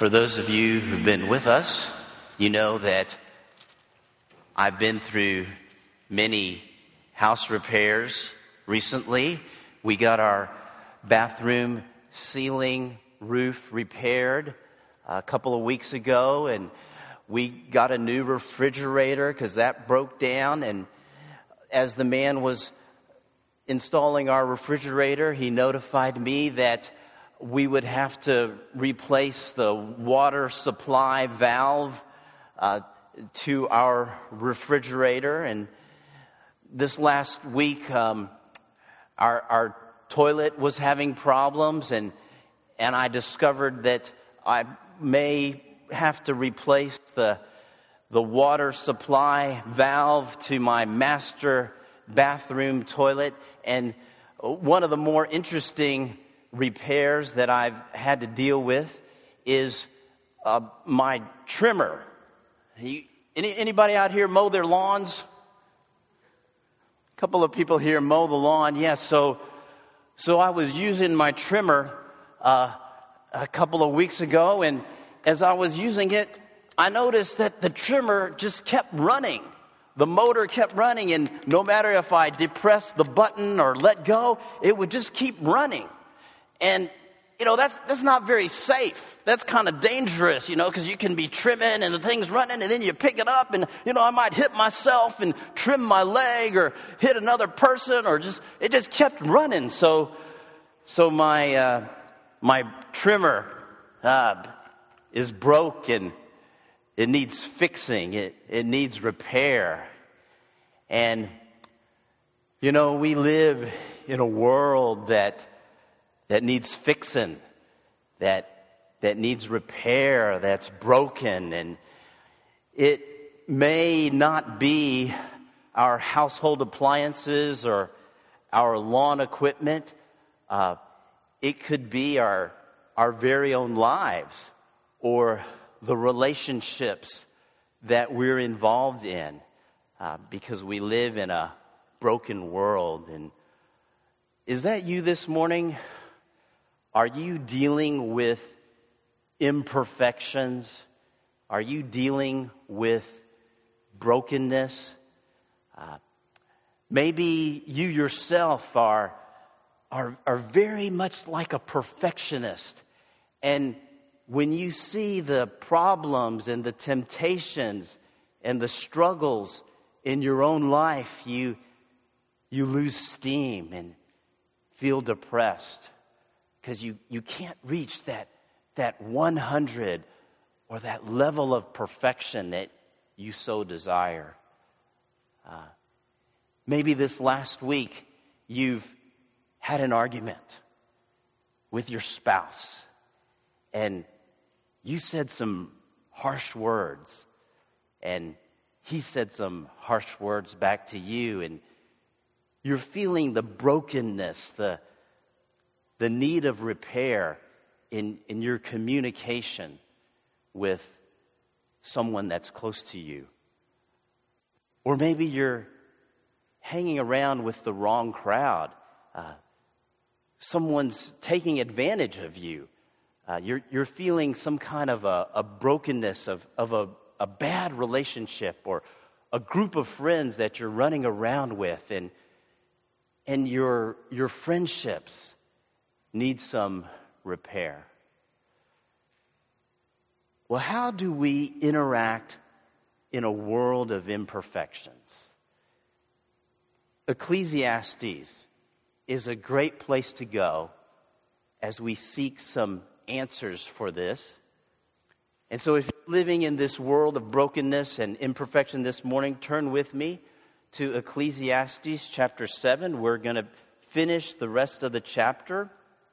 For those of you who've been with us, you know that I've been through many house repairs recently. We got our bathroom ceiling roof repaired a couple of weeks ago, and we got a new refrigerator because that broke down. And as the man was installing our refrigerator, he notified me that we would have to replace the water supply valve to our refrigerator. And this last week, our toilet was having problems, and I discovered that I may have to replace the water supply valve to my master bathroom toilet. And one of the more interesting repairs that I've had to deal with is my trimmer. Anybody out here mow their lawns? A couple of people here mow the lawn. Yes, so I was using my trimmer a couple of weeks ago, and as I was using it, I noticed that the trimmer just kept running. The motor kept running, and no matter if I depressed the button or let go, it would just keep running. And, that's not very safe. That's kind of dangerous, because you can be trimming and the thing's running, and then you pick it up and, I might hit myself and trim my leg or hit another person, or it just kept running. So my trimmer is broke, and it needs fixing. It needs repair. And, we live in a world that needs fixing, that needs repair, that's broken. And it may not be our household appliances or our lawn equipment. It could be our very own lives or the relationships that we're involved in, because we live in a broken world. And is that you this morning? Are you dealing with imperfections? Are you dealing with brokenness? Maybe you yourself are very much like a perfectionist. And when you see the problems and the temptations and the struggles in your own life, you lose steam and feel depressed because you can't reach that 100 or that level of perfection that you so desire. Maybe this last week you've had an argument with your spouse, and you said some harsh words, and he said some harsh words back to you, and you're feeling the brokenness, the need of repair in your communication with someone that's close to you. Or maybe you're hanging around with the wrong crowd. Someone's taking advantage of you. You're feeling some kind of a brokenness of a bad relationship, or a group of friends that you're running around with, and your friendships need some repair. Well, how do we interact in a world of imperfections? Ecclesiastes is a great place to go as we seek some answers for this. And so if you're living in this world of brokenness and imperfection this morning, turn with me to Ecclesiastes chapter 7. We're going to finish the rest of the chapter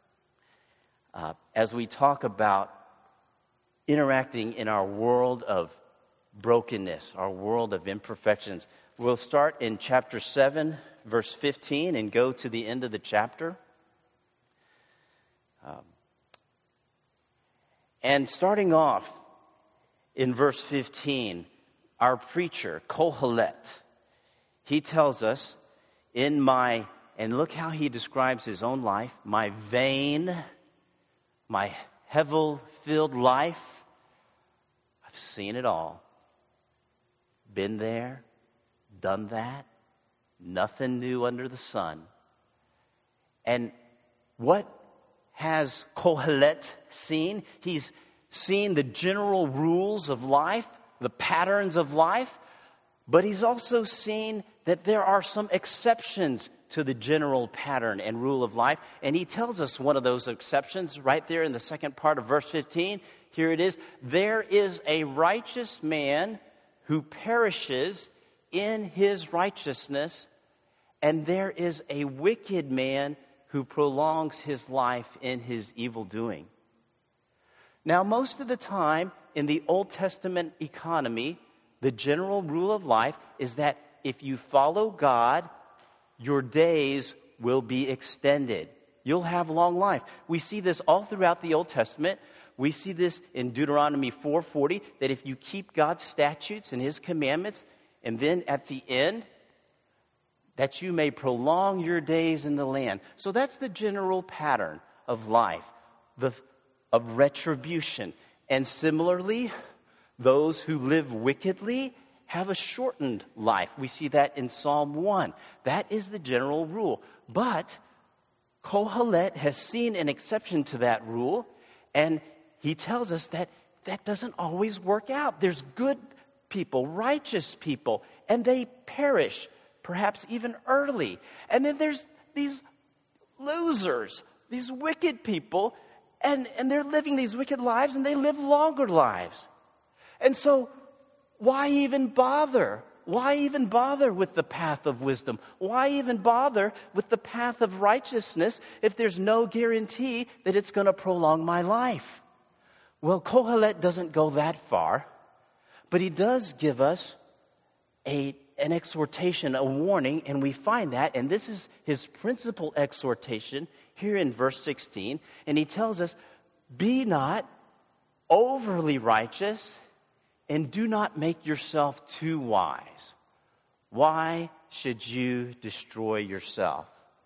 as we talk about interacting in our world of brokenness, our world of imperfections. We'll start in chapter 7, verse 15, and go to the end of the chapter. And starting off in verse 15, our preacher, Kohelet, he tells us, and look how he describes his own life, my vain, my hevel-filled life, I've seen it all. Been there, done that. Nothing new under the sun. And what has Kohelet seen? He's seen the general rules of life, the patterns of life, but he's also seen that there are some exceptions to the general pattern and rule of life. And he tells us one of those exceptions right there in the second part of verse 15. Here it is. There is a righteous man who perishes in his righteousness, and there is a wicked man who prolongs his life in his evil doing. Now, most of the time in the Old Testament economy, the general rule of life is that if you follow God, your days will be extended. You'll have long life. We see this all throughout the Old Testament. We see this in Deuteronomy 4:40, that if you keep God's statutes and his commandments, and then at the end, that you may prolong your days in the land. So that's the general pattern of life, of retribution. And similarly, those who live wickedly have a shortened life. We see that in Psalm 1. That is the general rule. But Kohelet has seen an exception to that rule, and he tells us that that doesn't always work out. There's good people, righteous people, and they perish, perhaps even early. And then there's these losers, these wicked people, and they're living these wicked lives, and they live longer lives. And so, why even bother? Why even bother with the path of wisdom? Why even bother with the path of righteousness if there's no guarantee that it's going to prolong my life? Well, Kohelet doesn't go that far, but he does give us an exhortation, a warning, and we find that, and this is his principal exhortation here in verse 16, and he tells us, be not overly righteous, and do not make yourself too wise. Why should you destroy yourself?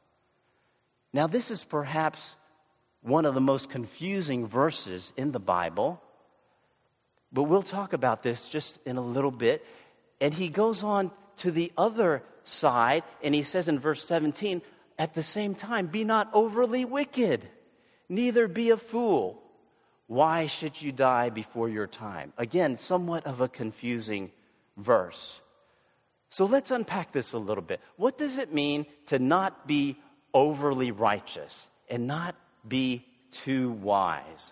Now, this is perhaps one of the most confusing verses in the Bible, but we'll talk about this just in a little bit. And he goes on to the other side, and he says in verse 17, at the same time, be not overly wicked, neither be a fool. Why should you die before your time? Again, somewhat of a confusing verse. So let's unpack this a little bit. What does it mean to not be overly righteous and not be too wise?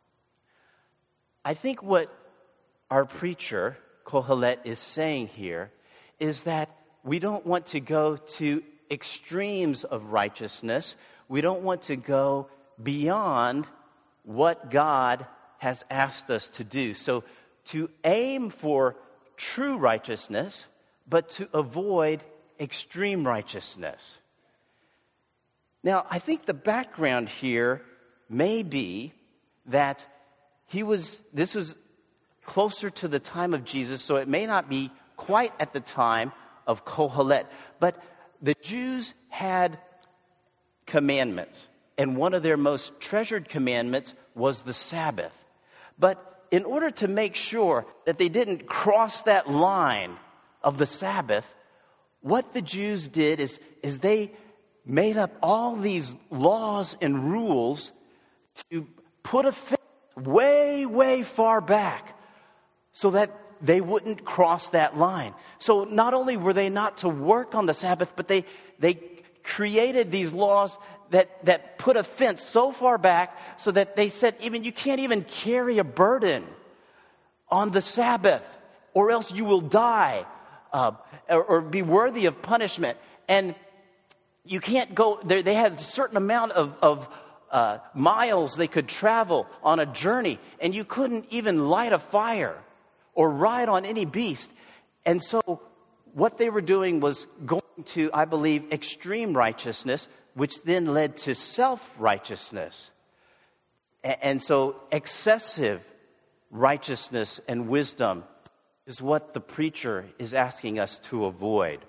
I think what our preacher, Kohelet, is saying here is that we don't want to go to extremes of righteousness. We don't want to go beyond what God has asked us to do. So to aim for true righteousness, but to avoid extreme righteousness. Now, I think the background here may be that this was closer to the time of Jesus, so it may not be quite at the time of Kohelet. But the Jews had commandments, and one of their most treasured commandments was the Sabbath. But in order to make sure that they didn't cross that line of the Sabbath, what the Jews did is they made up all these laws and rules to put a fence way, way far back so that they wouldn't cross that line. So not only were they not to work on the Sabbath, but they created these laws that put a fence so far back so that they said even you can't even carry a burden on the Sabbath, or else you will die or be worthy of punishment. And you can't go there. They had a certain amount of miles they could travel on a journey, and you couldn't even light a fire or ride on any beast. And so what they were doing was going to, I believe, extreme righteousness, which then led to self-righteousness. And so excessive righteousness and wisdom is what the preacher is asking us to avoid.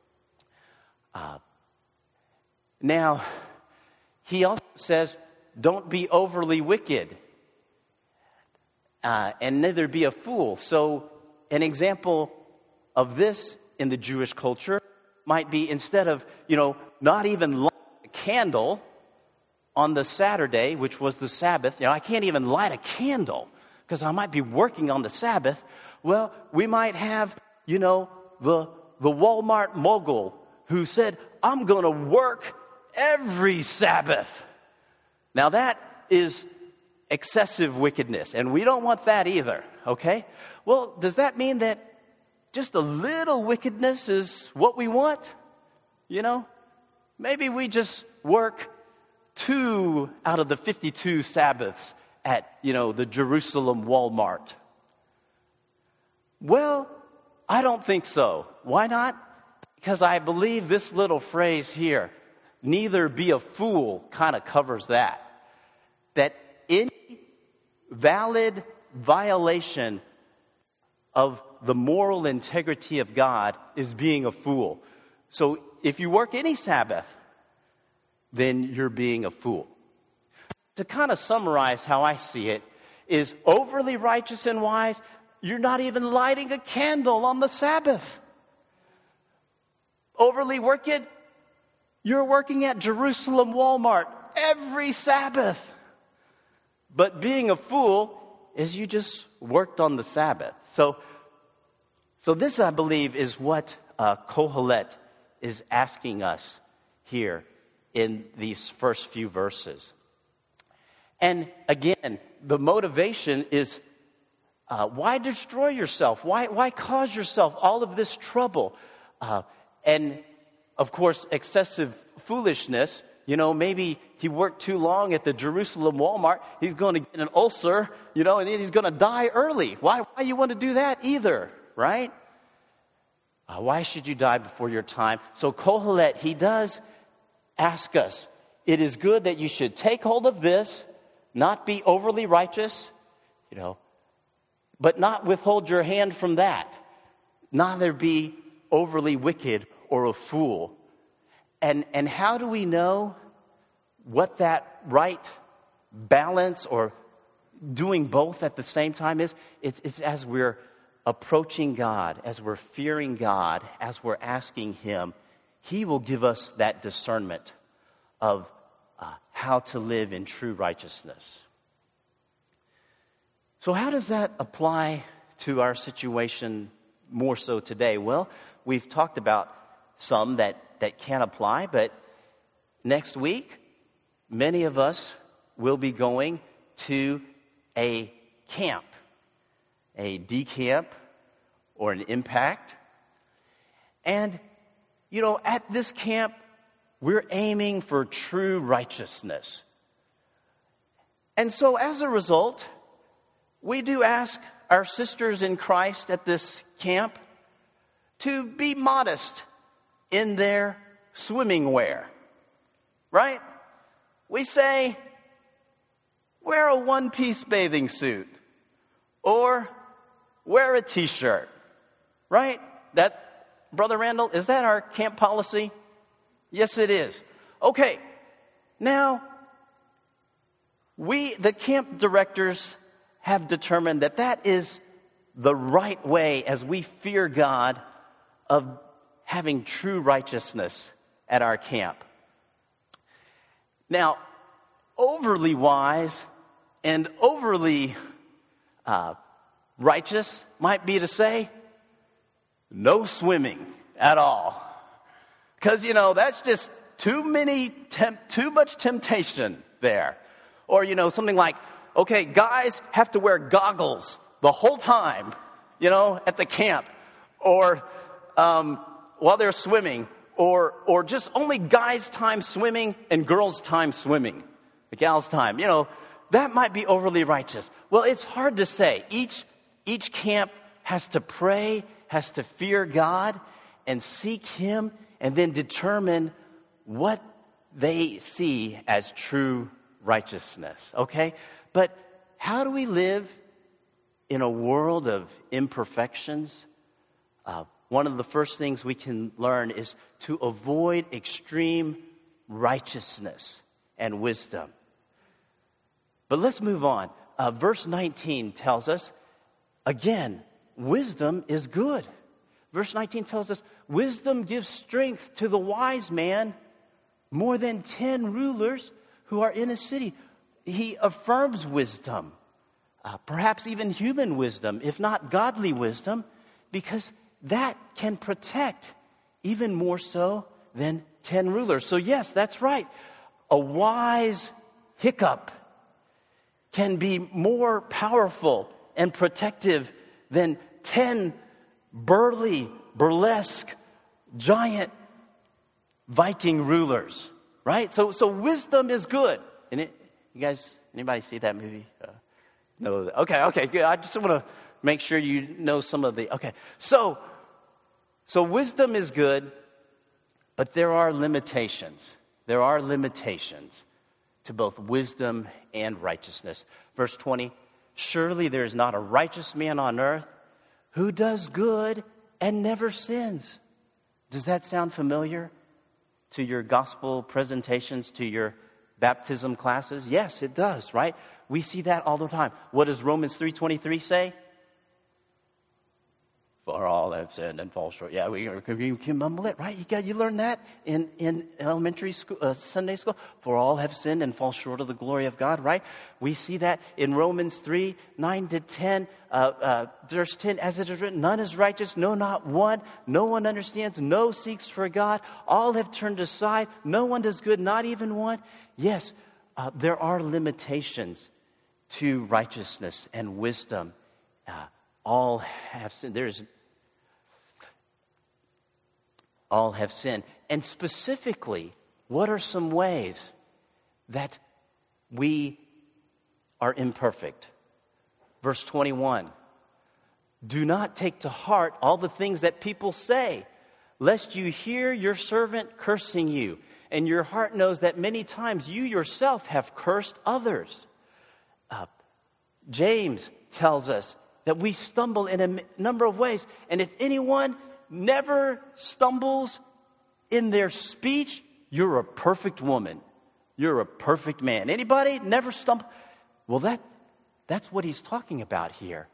Now, he also says, don't be overly wicked. and neither be a fool. So an example of this in the Jewish culture might be, instead of, not even lighting a candle on the Saturday, which was the Sabbath, I can't even light a candle because I might be working on the Sabbath. Well, we might have, the Walmart mogul who said, I'm going to work every Sabbath. Now that is excessive wickedness, and we don't want that either, okay? Well, does that mean that just a little wickedness is what we want? Maybe we just work 2 out of the 52 Sabbaths at, the Jerusalem Walmart. Well, I don't think so. Why not? Because I believe this little phrase here, neither be a fool, kind of covers that. That any valid violation of the moral integrity of God is being a fool. So if you work any Sabbath, then you're being a fool. To kind of summarize how I see it, is overly righteous and wise, you're not even lighting a candle on the Sabbath. Overly wicked, you're working at Jerusalem Walmart every Sabbath. But being a fool is you just worked on the Sabbath. So this, I believe, is what Kohelet is asking us here in these first few verses. And again, the motivation is, why destroy yourself? Why cause yourself all of this trouble? And, of course, excessive foolishness. Maybe he worked too long at the Jerusalem Walmart. He's going to get an ulcer, and then he's going to die early. Why you want to do that either, right? Why should you die before your time? So Kohelet, he does ask us, it is good that you should take hold of this, not be overly righteous, but not withhold your hand from that. Neither be overly wicked or a fool. And how do we know what that right balance or doing both at the same time is? It's as we're approaching God, as we're fearing God, as we're asking Him, He will give us that discernment of how to live in true righteousness. So how does that apply to our situation more so today? Well, we've talked about some that can apply, but next week, many of us will be going to a camp, a decamp or an impact. And, at this camp, we're aiming for true righteousness. And so as a result, we do ask our sisters in Christ at this camp to be modest in their swimming wear, right? We say, wear a one-piece bathing suit or wear a t-shirt, right? That, Brother Randall, is that our camp policy? Yes, it is. Okay, now, the camp directors have determined that is the right way as we fear God of having true righteousness at our camp. Now, overly wise and overly righteous might be to say, no swimming at all. Because, that's just too much temptation there. Or, something like, okay, guys have to wear goggles the whole time, at the camp. Or while they're swimming. Or just only guys' time swimming and girls' time swimming. The gals' time. That might be overly righteous. Well, it's hard to say. Each camp has to pray, has to fear God, and seek Him, and then determine what they see as true righteousness. Okay? But how do we live in a world of imperfections? One of the first things we can learn is to avoid extreme righteousness and wisdom. But let's move on. verse 19 tells us, again, wisdom is good. Verse 19 tells us, wisdom gives strength to the wise man more than 10 rulers who are in a city. He affirms wisdom, perhaps even human wisdom, if not godly wisdom, because that can protect even more so than 10 rulers. So yes, that's right. A wise hiccup can be more powerful and protective than 10 burly, burlesque, giant Viking rulers, right? So wisdom is good. And you guys, anybody see that movie? No. Okay, good. I just want to make sure you know some of the, okay. So wisdom is good, but there are limitations. There are limitations to both wisdom and righteousness. Verse 20, surely there is not a righteous man on earth who does good and never sins. Does that sound familiar to your gospel presentations, to your baptism classes? Yes, it does, right? We see that all the time. What does Romans 3:23 say? For all have sinned and fall short. Yeah, you can mumble it, right? You learn that in elementary school, Sunday school. For all have sinned and fall short of the glory of God, right? We see that in Romans 3:9-10, verse 10, as it is written, none is righteous, no, not one. No one understands, no seeks for God. All have turned aside. No one does good, not even one. Yes, there are limitations to righteousness and wisdom. All have sinned. All have sinned. And specifically, what are some ways that we are imperfect? Verse 21, do not take to heart all the things that people say, lest you hear your servant cursing you, and your heart knows that many times you yourself have cursed others. James tells us that we stumble in a number of ways. And if anyone never stumbles in their speech, you're a perfect woman. You're a perfect man. Anybody never stumble? Well, that's what he's talking about here.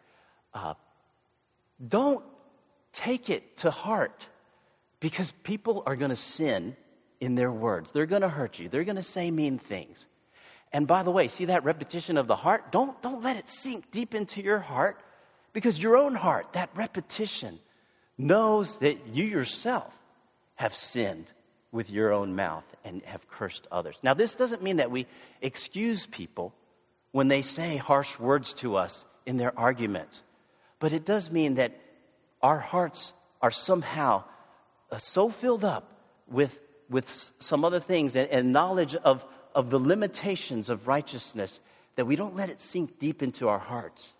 Don't take it to heart, because people are going to sin in their words. They're going to hurt you. They're going to say mean things. And by the way, see that repetition of the heart? Don't let it sink deep into your heart. Because your own heart, that repetition, knows that you yourself have sinned with your own mouth and have cursed others. Now, this doesn't mean that we excuse people when they say harsh words to us in their arguments. But it does mean that our hearts are somehow so filled up with some other things and knowledge of the limitations of righteousness that we don't let it sink deep into our hearts.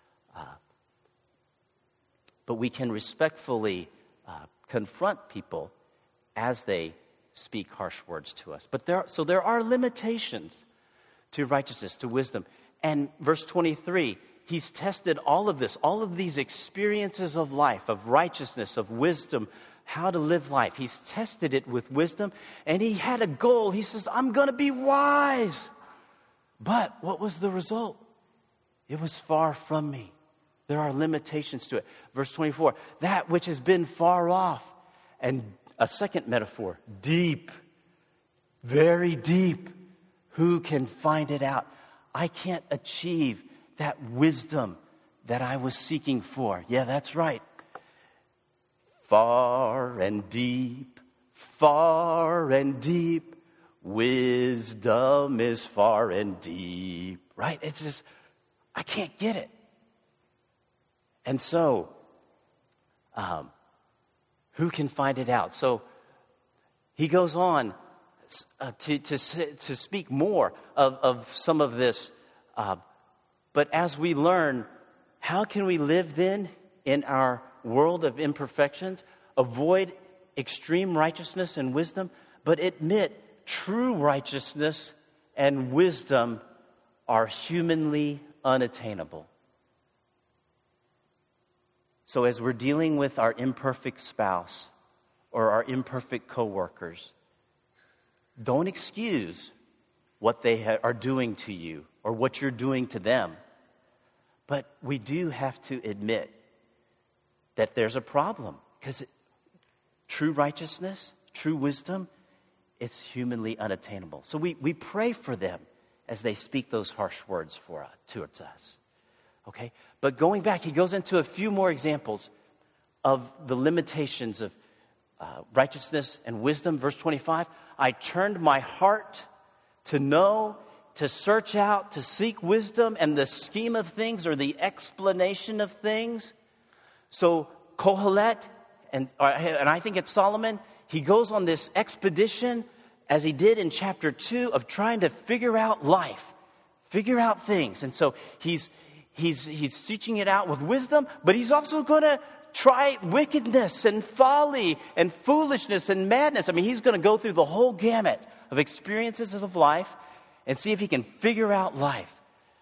But we can respectfully confront people as they speak harsh words to us. But there are limitations to righteousness, to wisdom. And verse 23, he's tested all of this, all of these experiences of life, of righteousness, of wisdom, how to live life. He's tested it with wisdom, and he had a goal. He says, I'm going to be wise. But what was the result? It was far from me. There are limitations to it. Verse 24, that which has been far off. And a second metaphor, deep, very deep. Who can find it out? I can't achieve that wisdom that I was seeking for. Yeah, that's right. Far and deep, wisdom is far and deep. Right? It's just, I can't get it. And so, who can find it out? So, he goes on to speak more of some of this. But as we learn, how can we live then in our world of imperfections, avoid extreme righteousness and wisdom, but admit true righteousness and wisdom are humanly unattainable? So as we're dealing with our imperfect spouse or our imperfect coworkers, don't excuse what they are doing to you or what you're doing to them. But we do have to admit that there's a problem, because true righteousness, true wisdom, it's humanly unattainable. So we pray for them as they speak those harsh words towards us. Okay? But going back, he goes into a few more examples of the limitations of righteousness and wisdom. Verse 25, I turned my heart to know, to search out, to seek wisdom and the scheme of things or the explanation of things. So Kohelet, and I think it's Solomon, he goes on this expedition, as he did in chapter 2, of trying to figure out life, figure out things. And so he's searching it out with wisdom, but he's also going to try wickedness and folly and foolishness and madness. I mean, he's going to go through the whole gamut of experiences of life and see if he can figure out life.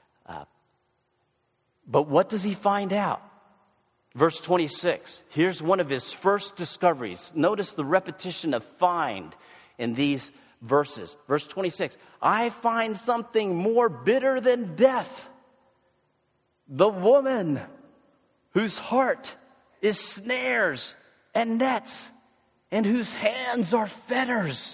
But what does he find out? Verse 26, here's one of his first discoveries. Notice the repetition of find in these verses. Verse 26, I find something more bitter than death. The woman whose heart is snares and nets, and whose hands are fetters.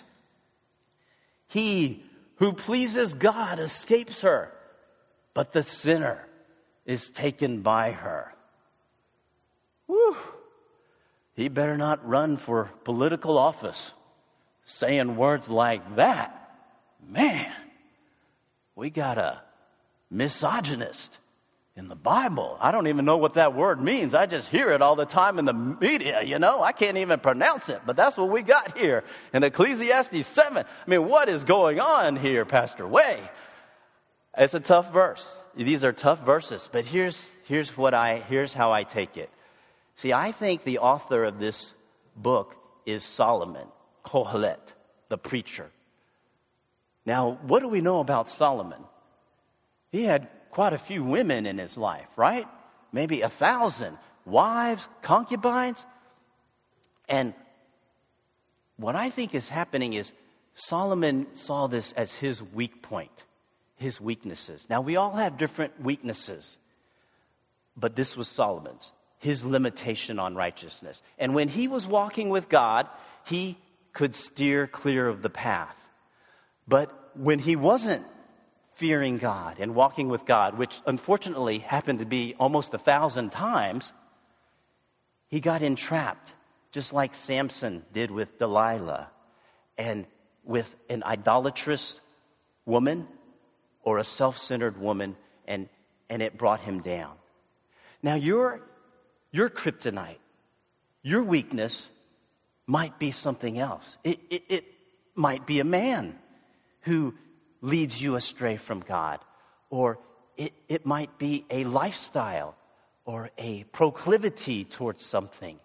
He who pleases God escapes her, but the sinner is taken by her. Whew. He better not run for political office saying words like that. Man, we got a misogynist in the Bible. I don't even know what that word means. I just hear it all the time in the media, I can't even pronounce it, but that's what we got here in Ecclesiastes 7. I mean, what is going on here, Pastor Way? It's a tough verse. These are tough verses, but here's how I take it. See, I think the author of this book is Solomon, Kohelet, the preacher. Now, what do we know about Solomon? He had quite a few women in his life, right? Maybe 1,000 wives, concubines. And what I think is happening is Solomon saw this as his weak point, his weaknesses. Now, we all have different weaknesses, but this was Solomon's, his limitation on righteousness. And when he was walking with God, he could steer clear of the path. But when he wasn't fearing God and walking with God, which unfortunately happened to be almost 1,000 times, he got entrapped, just like Samson did with Delilah, and with an idolatrous woman or a self-centered woman, and it brought him down. Now, your kryptonite, your weakness might be something else. It might be a man who leads you astray from God, or it might be a lifestyle or a proclivity towards something.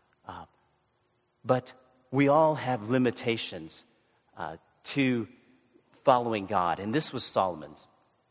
But we all have limitations to following God, and this was Solomon's.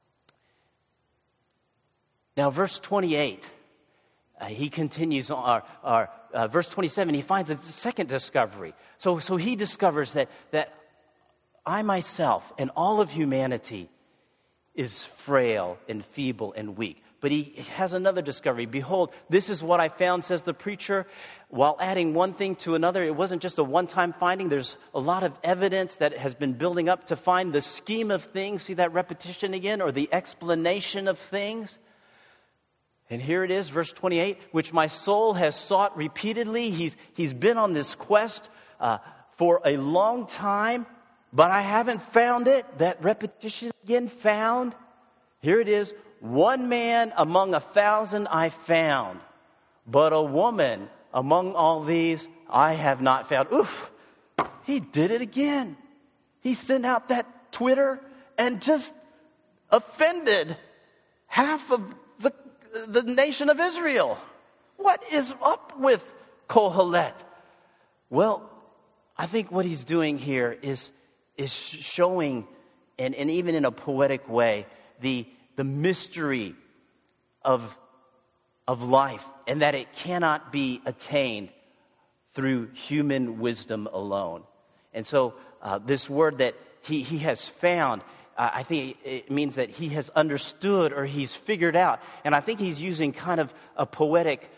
Now, verse 28, he continues on, verse 27, he finds a second discovery. So he discovers that I myself and all of humanity is frail and feeble and weak. But he has another discovery. Behold, this is what I found, says the preacher. While adding one thing to another, it wasn't just a one-time finding. There's a lot of evidence that has been building up to find the scheme of things. See that repetition again? Or the explanation of things. And here it is, verse 28, which my soul has sought repeatedly. He's been on this quest for a long time, but I haven't found it. That repetition again, found. Here it is. One man among 1,000 I found, but a woman among all these I have not found. Oof, he did it again. He sent out that Twitter and just offended half of the nation of Israel. What is up with Kohelet? Well, I think what he's doing here is showing, and even in a poetic way, the mystery of life, and that it cannot be attained through human wisdom alone. And so this word that he has found, I think it means that he has understood or he's figured out. And I think he's using kind of a poetic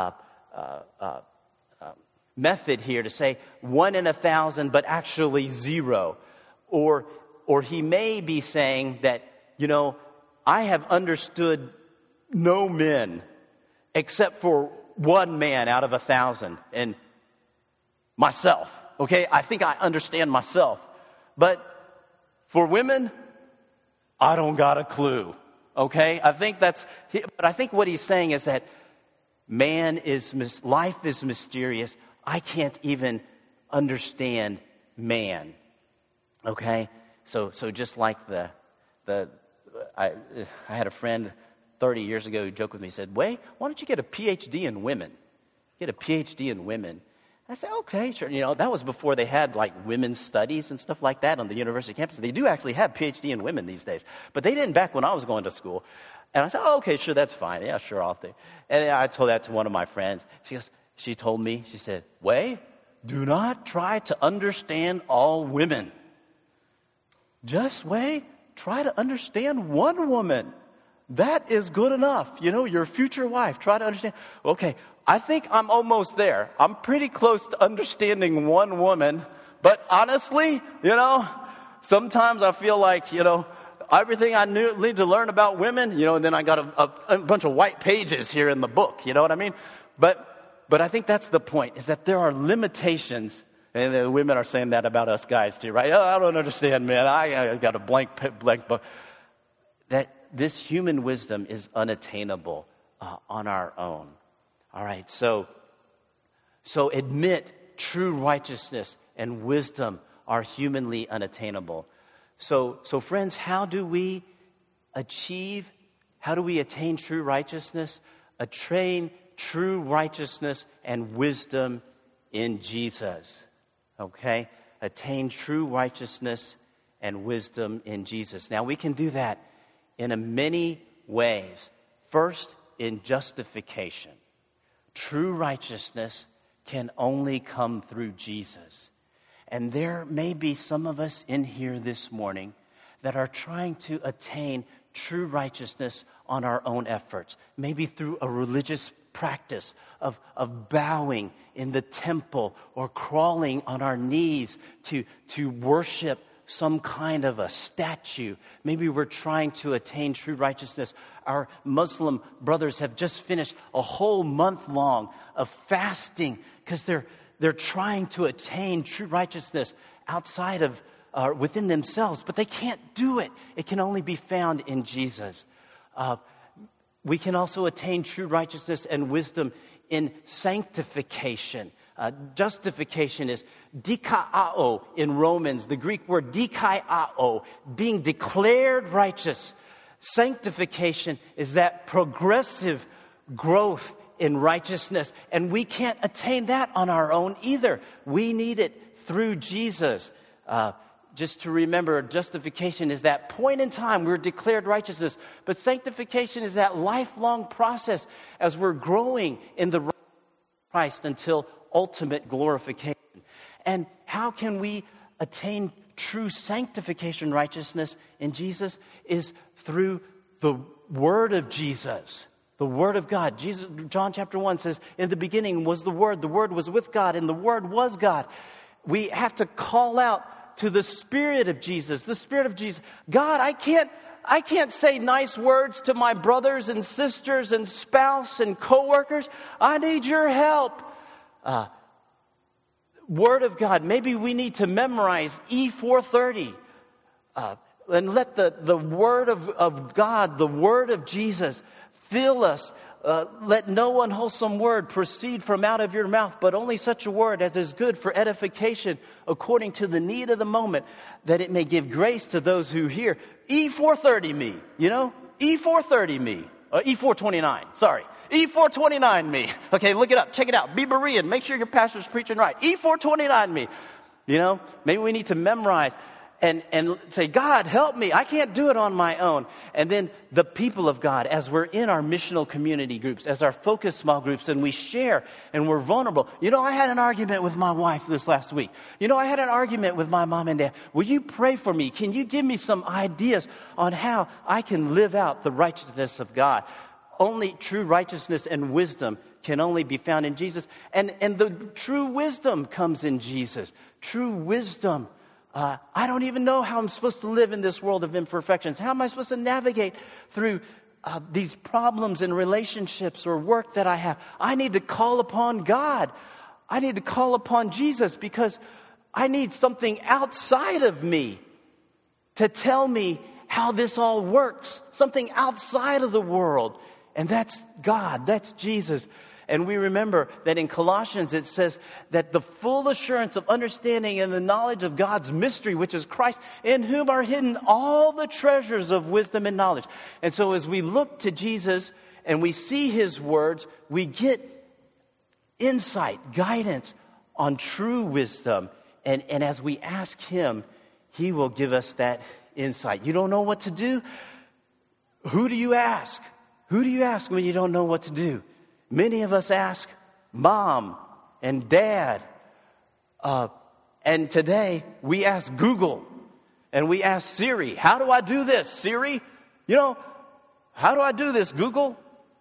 method here to say 1 in 1,000, but actually 0. Or he may be saying that, I have understood no men except for one man out of 1,000, and myself. Okay, I think I understand myself. But for women, I don't got a clue. Okay, but I think what he's saying is that life is mysterious. I can't even understand man. Okay, so just like I had a friend 30 years ago who joked with me, said, "Why don't you get a PhD in women? Get a PhD in women." I said, "Okay, sure." That was before they had like women's studies and stuff like that on the university campus. They do actually have PhD in women these days, but they didn't back when I was going to school. And I said, "Oh, okay, sure, that's fine. Yeah, sure, I'll think." And I told that to one of my friends. She told me, she said, "Do not try to understand all women. Just try to understand one woman. That is good enough. Your future wife, try to understand." Okay, I think I'm almost there. I'm pretty close to understanding one woman. But honestly, sometimes I feel like, everything I need to learn about women, and then I got a bunch of white pages here in the book. You know what I mean? But I think that's the point, is that there are limitations. And the women are saying that about us guys too, right? "Oh, I don't understand, man. I got a blank book." That this human wisdom is unattainable on our own. All right, so admit true righteousness and wisdom are humanly unattainable. So friends, how do we attain true righteousness? Attain true righteousness and wisdom in Jesus. Okay? Attain true righteousness and wisdom in Jesus. Now, we can do that in many ways. First, in justification. True righteousness can only come through Jesus. And there may be some of us in here this morning that are trying to attain true righteousness on our own efforts. Maybe through a religious practice of bowing in the temple or crawling on our knees to worship some kind of a statue. Maybe we're trying to attain true righteousness. Our Muslim brothers have just finished a whole month long of fasting because they're trying to attain true righteousness outside of within themselves, but they can't do it. It can only be found in Jesus. We can also attain true righteousness and wisdom in sanctification. Justification is dikaiō in Romans, the Greek word dikaiō, being declared righteous. Sanctification is that progressive growth in righteousness, and we can't attain that on our own either. We need it through Jesus. Just to remember, justification is that point in time we're declared righteousness, but sanctification is that lifelong process as we're growing in the righteousness of Christ until ultimate glorification. And how can we attain true sanctification righteousness in Jesus? Is through the Word of Jesus, the Word of God. Jesus, John chapter 1 says, "In the beginning was the Word was with God, and the Word was God." We have to call out to the Spirit of Jesus, the Spirit of Jesus. "God, I can't say nice words to my brothers and sisters and spouse and coworkers. I need your help." Word of God. Maybe we need to memorize E430 and let the Word of God, the Word of Jesus, fill us. Let no unwholesome word proceed from out of your mouth, but only such a word as is good for edification according to the need of the moment, that it may give grace to those who hear. E430 me, E430 me. E429, sorry. E429 me. Okay, look it up, check it out. Be Berean, make sure your pastor's preaching right. E429 me. Maybe we need to memorize. and say, God, help me. I can't do it on my own. And then the people of God, as we're in our missional community groups, as our focus small groups, and we share and we're vulnerable. I had an argument with my wife this last week. I had an argument with my mom and dad. Will you pray for me? Can you give me some ideas on how I can live out the righteousness of God? Only true righteousness and wisdom can only be found in Jesus. And the true wisdom comes in Jesus. True wisdom. I don't even know how I'm supposed to live in this world of imperfections. How am I supposed to navigate through these problems in relationships or work that I have? I need to call upon God. I need to call upon Jesus because I need something outside of me to tell me how this all works. Something outside of the world. And that's God. That's Jesus. And we remember that in Colossians it says that the full assurance of understanding and the knowledge of God's mystery, which is Christ, in whom are hidden all the treasures of wisdom and knowledge. And so as we look to Jesus and we see his words, we get insight, guidance on true wisdom. And as we ask him, he will give us that insight. You don't know what to do? Who do you ask? Who do you ask when you don't know what to do? Many of us ask mom and dad. And today we ask Google and we ask Siri. How do I do this, Siri? How do I do this, Google?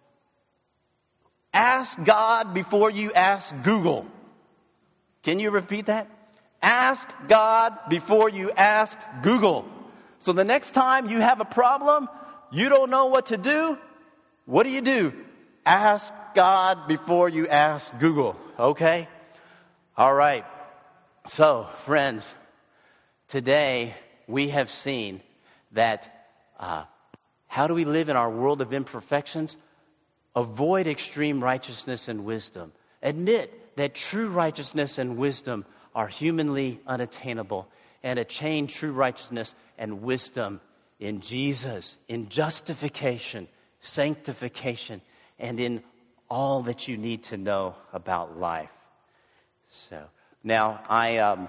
Ask God before you ask Google. Can you repeat that? Ask God before you ask Google. So the next time you have a problem, you don't know what to do, what do? Ask God before you ask Google, okay? All right. So, friends, today we have seen that how do we live in our world of imperfections? Avoid extreme righteousness and wisdom. Admit that true righteousness and wisdom are humanly unattainable, and attain true righteousness and wisdom in Jesus, in justification, sanctification, and in all that you need to know about life. So now I'm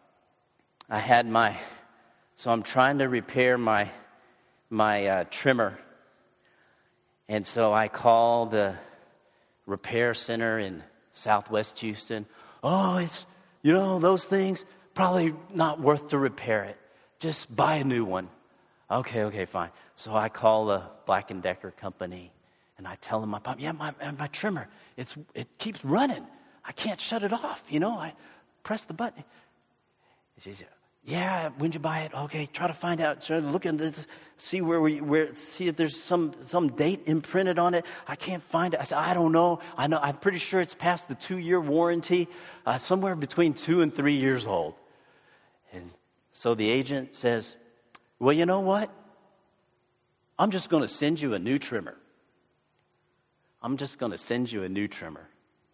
trying to repair my trimmer, and so I call the repair center in Southwest Houston. Oh, it's those things probably not worth to repair it. Just buy a new one. Okay, fine. So I call the Black & Decker company. And I tell them, my trimmer, it keeps running. I can't shut it off, I press the button. She says, yeah, when'd you buy it? Okay, try to find out, try to look into this, see see if there's some date imprinted on it. I can't find it. I said, I don't know. I'm pretty sure it's past the 2-year warranty, somewhere between 2 and 3 years old. And so the agent says, well, you know what? I'm just going to send you a new trimmer. I'm just going to send you a new trimmer.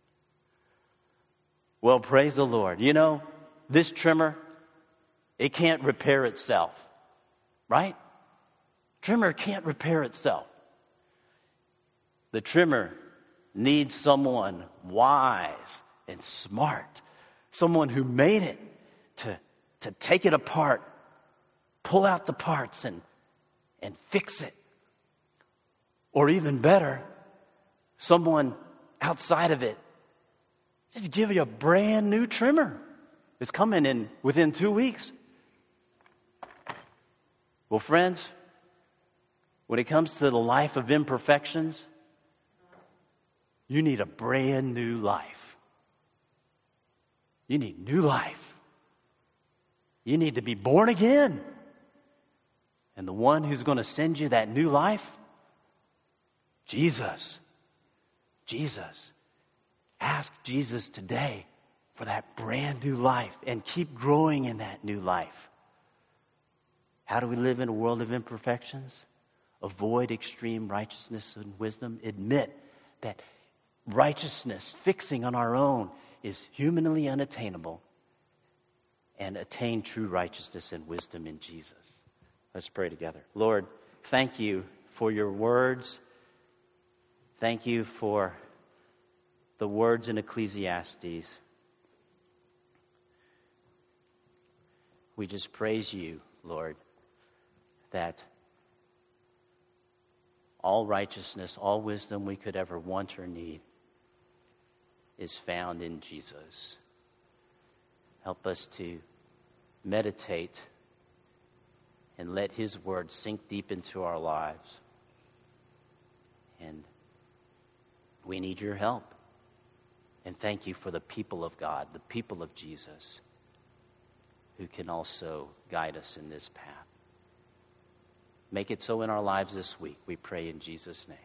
Well, praise the Lord. This trimmer, it can't repair itself, right? Trimmer can't repair itself. The trimmer needs someone wise and smart, someone who made it to take it apart, pull out the parts and fix it. Or even better, someone outside of it just give you a brand new trimmer. It's coming in within 2 weeks. Well, friends, when it comes to the life of imperfections, you need a brand new life. You need new life. You need to be born again. And the one who's going to send you that new life, Jesus. Ask Jesus today for that brand new life and keep growing in that new life. How do we live in a world of imperfections? Avoid extreme righteousness and wisdom. Admit that righteousness, fixing on our own, is humanly unattainable. And attain true righteousness and wisdom in Jesus. Let's pray together. Lord, thank you for your words. Thank you for the words in Ecclesiastes. We just praise you Lord, that all righteousness, all wisdom we could ever want or need is found in Jesus. Help us to meditate and let his word sink deep into our lives. And we need your help. And thank you for the people of God, the people of Jesus, who can also guide us in this path. Make it so in our lives this week, we pray in Jesus' name.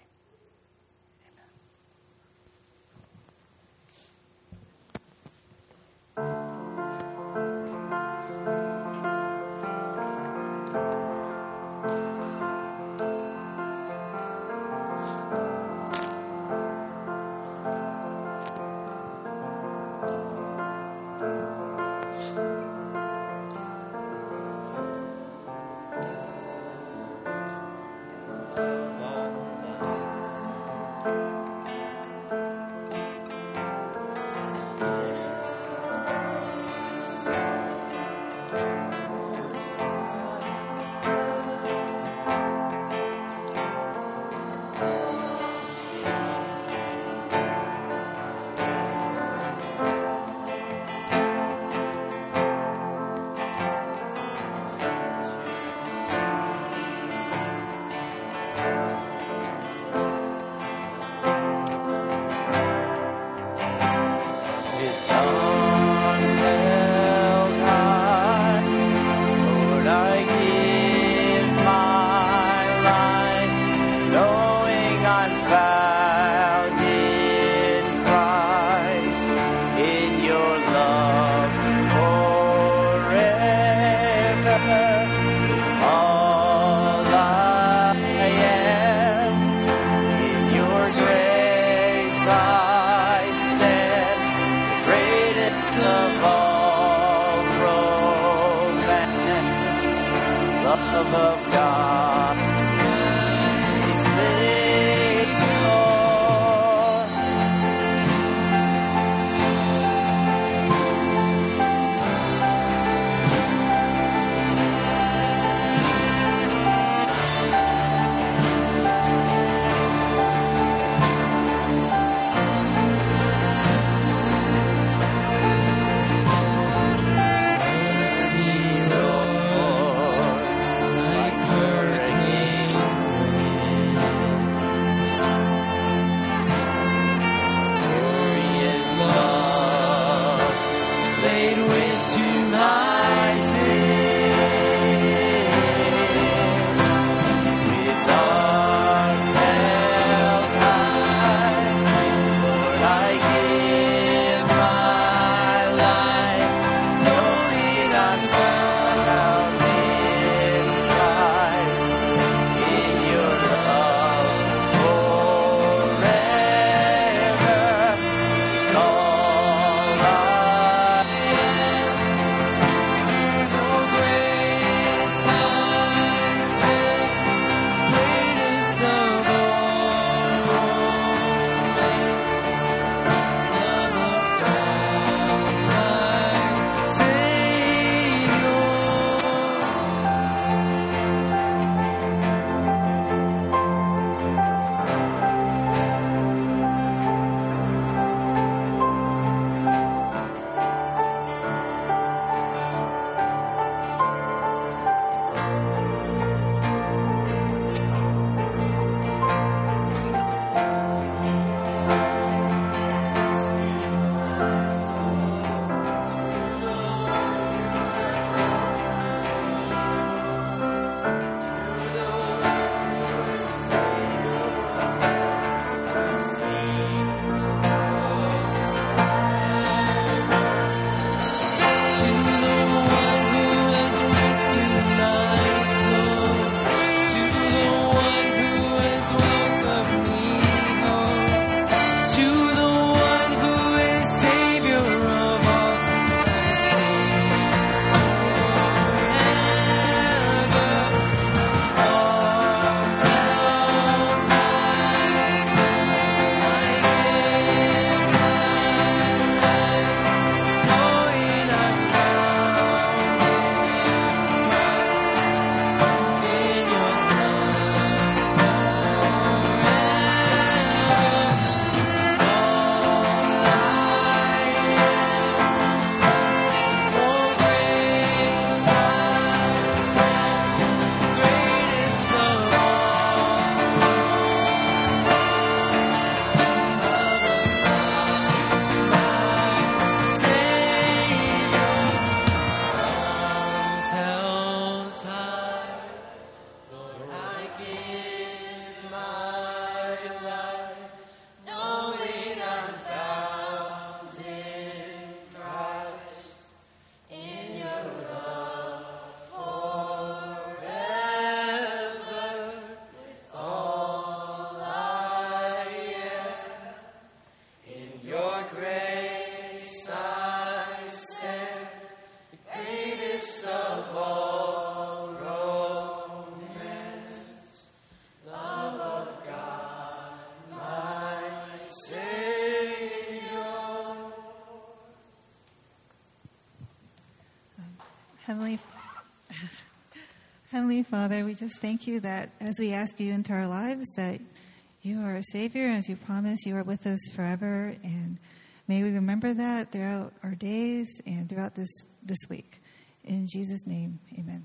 Heavenly, Heavenly Father, we just thank you that as we ask you into our lives, that you are a Savior, and as you promise, you are with us forever. And may we remember that throughout our days and throughout this week. In Jesus' name, amen.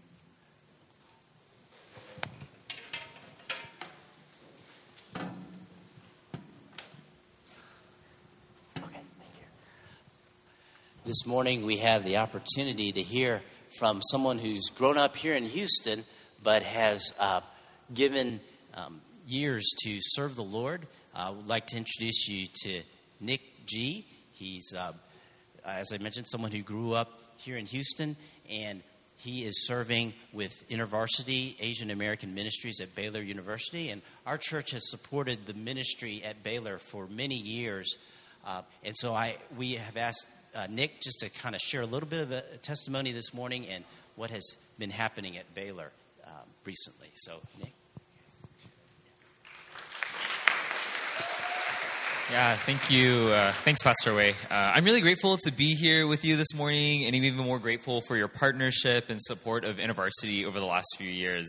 This morning we have the opportunity to hear from someone who's grown up here in Houston but has given years to serve the Lord. I would like to introduce you to Nick G. He's, as I mentioned, someone who grew up here in Houston, and he is serving with InterVarsity Asian American Ministries at Baylor University. And our church has supported the ministry at Baylor for many years. And so we have asked Nick just to kind of share a little bit of a testimony this morning and what has been happening at Baylor recently. So, Nick. Yeah, thank you. Thanks, Pastor Wei. I'm really grateful to be here with you this morning, and I'm even more grateful for your partnership and support of InterVarsity over the last few years.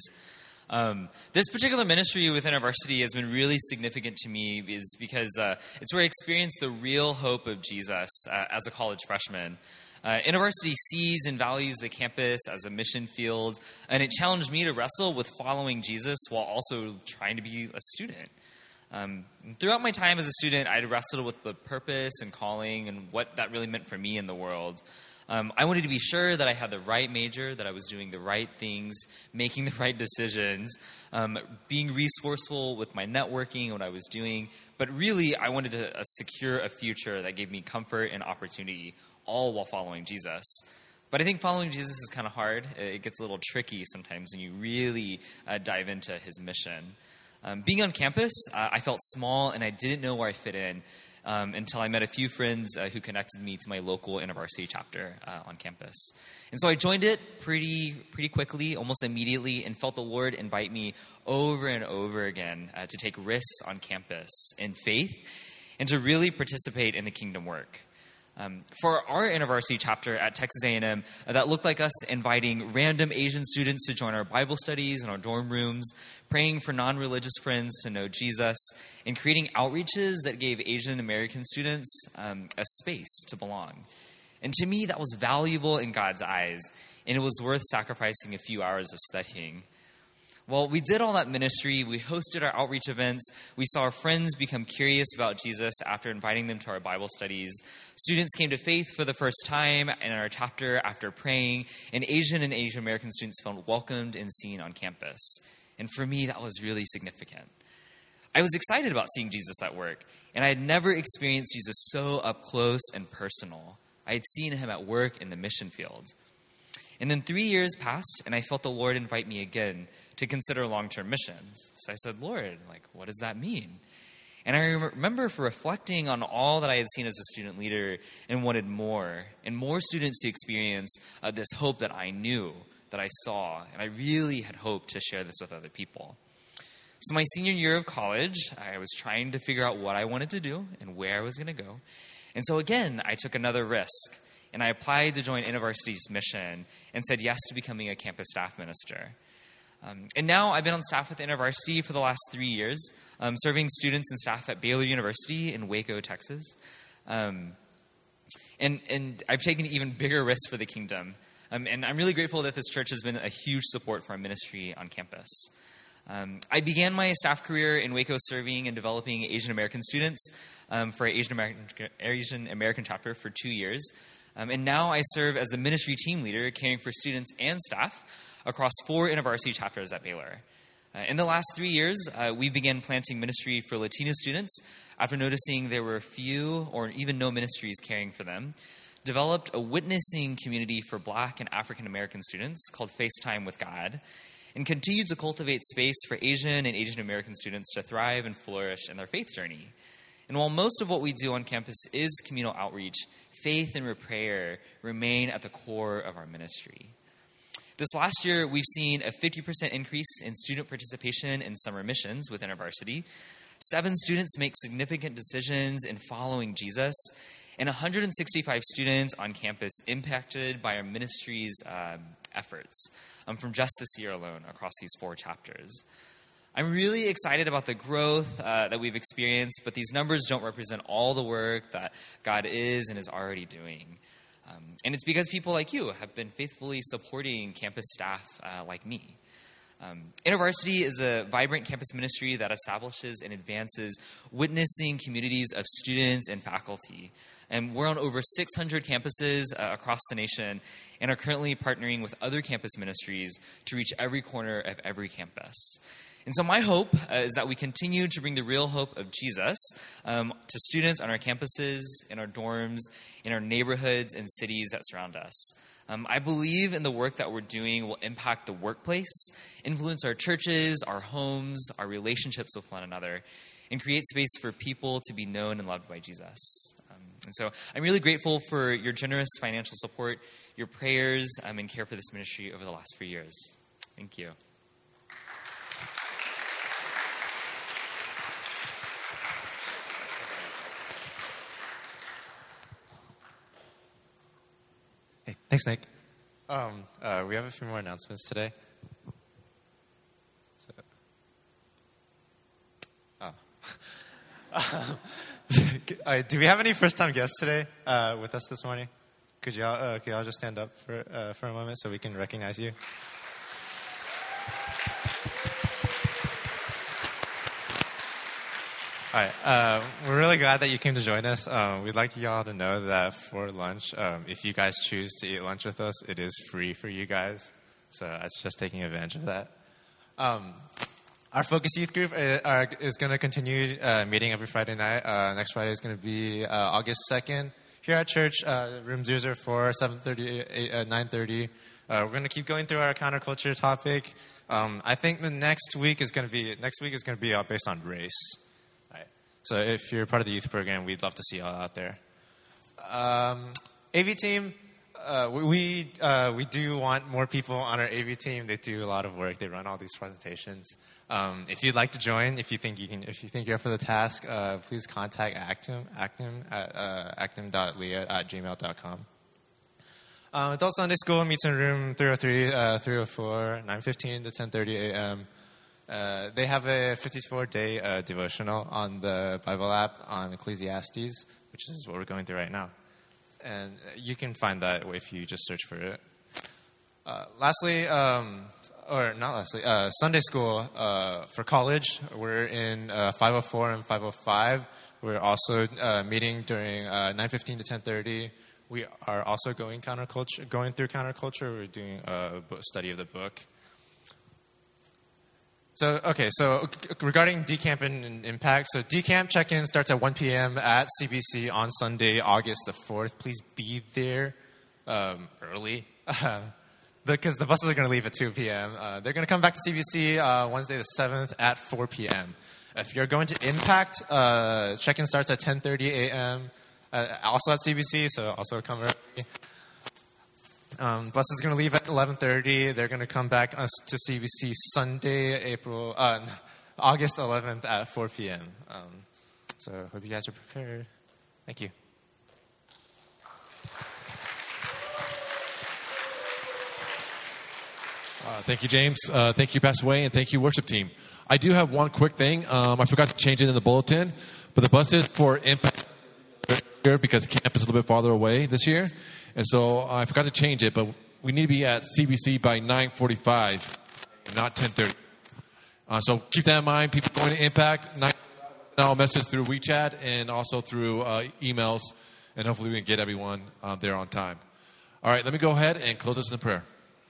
This particular ministry with InterVarsity has been really significant to me because it's where I experienced the real hope of Jesus as a college freshman. InterVarsity sees and values the campus as a mission field, and it challenged me to wrestle with following Jesus while also trying to be a student. Throughout my time as a student, I wrestled with the purpose and calling and what that really meant for me in the world. I wanted to be sure that I had the right major, that I was doing the right things, making the right decisions, being resourceful with my networking and what I was doing. But really, I wanted to secure a future that gave me comfort and opportunity, all while following Jesus. But I think following Jesus is kind of hard. It gets a little tricky sometimes when you really dive into his mission. Being on campus, I felt small and I didn't know where I fit in. Until I met a few friends who connected me to my local InterVarsity chapter on campus. And so I joined it pretty quickly, almost immediately, and felt the Lord invite me over and over again to take risks on campus in faith and to really participate in the kingdom work. For our InterVarsity chapter at Texas A&M, that looked like us inviting random Asian students to join our Bible studies in our dorm rooms, praying for non-religious friends to know Jesus, and creating outreaches that gave Asian American students a space to belong. And to me, that was valuable in God's eyes, and it was worth sacrificing a few hours of studying. Well, we did all that ministry. We hosted our outreach events. We saw our friends become curious about Jesus after inviting them to our Bible studies. Students came to faith for the first time in our chapter after praying, and Asian American students felt welcomed and seen on campus. And for me, that was really significant. I was excited about seeing Jesus at work, and I had never experienced Jesus so up close and personal. I had seen him at work in the mission field. And then 3 years passed, and I felt the Lord invite me again to consider long-term missions. So I said, Lord, what does that mean? And I remember reflecting on all that I had seen as a student leader and wanted more, and more students to experience this hope that I knew, that I saw, and I really had hoped to share this with other people. So my senior year of college, I was trying to figure out what I wanted to do and where I was going to go. And so again, I took another risk. And I applied to join InterVarsity's mission and said yes to becoming a campus staff minister. And now I've been on staff with InterVarsity for the last 3 years, serving students and staff at Baylor University in Waco, Texas. And I've taken even bigger risks for the kingdom. And I'm really grateful that this church has been a huge support for our ministry on campus. I began my staff career in Waco serving and developing Asian American students for Asian American chapter for 2 years. And now I serve as the ministry team leader, caring for students and staff across 4 InterVarsity chapters at Baylor. In the last 3 years, we began planting ministry for Latino students after noticing there were few or even no ministries caring for them, developed a witnessing community for Black and African American students called FaceTime with God, and continued to cultivate space for Asian and Asian American students to thrive and flourish in their faith journey. And while most of what we do on campus is communal outreach, faith and prayer remain at the core of our ministry. This last year, we've seen a 50% increase in student participation in summer missions with InterVarsity. 7 students make significant decisions in following Jesus, and 165 students on campus impacted by our ministry's efforts from just this year alone across these 4 chapters. I'm really excited about the growth that we've experienced, but these numbers don't represent all the work that God is and is already doing. And it's because people like you have been faithfully supporting campus staff like me. InterVarsity is a vibrant campus ministry that establishes and advances witnessing communities of students and faculty. And we're on over 600 campuses across the nation and are currently partnering with other campus ministries to reach every corner of every campus. And so my hope is that we continue to bring the real hope of Jesus to students on our campuses, in our dorms, in our neighborhoods and cities that surround us. I believe in the work that we're doing will impact the workplace, influence our churches, our homes, our relationships with one another, and create space for people to be known and loved by Jesus. And so I'm really grateful for your generous financial support, your prayers, and care for this ministry over the last few years. Thank you. Hey, thanks, Nick. We have a few more announcements today. Do we have any first-time guests today with us this morning? Could y'all just stand up for a moment so we can recognize you? All right. We're really glad that you came to join us. We'd like y'all to know that for lunch, if you guys choose to eat lunch with us, it is free for you guys. So that's just taking advantage of that. Our Focus Youth Group is going to continue meeting every Friday night. Next Friday is going to be August 2nd here at church, room 004, 7:30, 9:30. We're going to keep going through our counterculture topic. I think the next week is going to be based on race. So if you're part of the youth program, we'd love to see y'all out there. AV team, we do want more people on our AV team. They do a lot of work. They run all these presentations. If you'd like to join, if you think you're up for the task, please contact Actim at actim.leah@gmail.com. Adult Sunday School meets in room 303, 304, 9:15 to 10:30 a.m. They have a 54-day devotional on the Bible app on Ecclesiastes, which is what we're going through right now. And you can find that if you just search for it. Sunday school for college. We're in 504 and 505. We're also meeting during 9:15 to 10:30. We are also going through counterculture. We're doing a study of the book. So regarding DCamp and Impact, so DCamp check-in starts at 1 p.m. at CBC on Sunday, August the 4th. Please be there early because the buses are going to leave at 2 p.m. They're going to come back to CBC Wednesday the 7th at 4 p.m. If you're going to Impact, check-in starts at 10:30 a.m. Also at CBC, so also come early. Bus is going to leave at 11:30. They're going to come back to CBC Sunday, August 11th at 4 p.m. So hope you guys are prepared. Thank you. Thank you, James. Thank you, Pastor Wayne, and thank you, worship team. I do have one quick thing. I forgot to change it in the bulletin, but the buses for Impact here because camp is a little bit farther away this year. And so I forgot to change it, but we need to be at CBC by 9:45, not 10:30. So keep that in mind. People going to Impact, I'll message through WeChat and also through emails, and hopefully we can get everyone there on time. All right, let me go ahead and close this in prayer.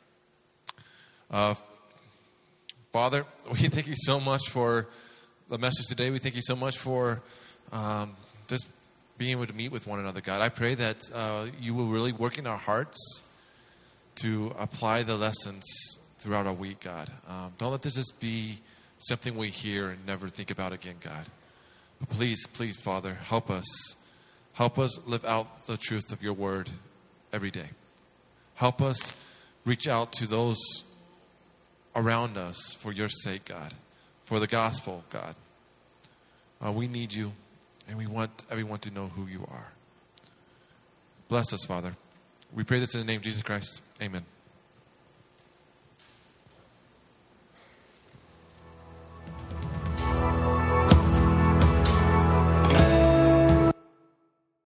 Father, we thank you so much for the message today. We thank you so much for just being able to meet with one another, God. I pray that you will really work in our hearts to apply the lessons throughout our week, God. Don't let this just be something we hear and never think about again, God. But please, Father, help us. Help us live out the truth of your word every day. Help us reach out to those around us for your sake, God, for the gospel, God. We need you. And we want everyone to know who you are. Bless us, Father. We pray this in the name of Jesus Christ. Amen.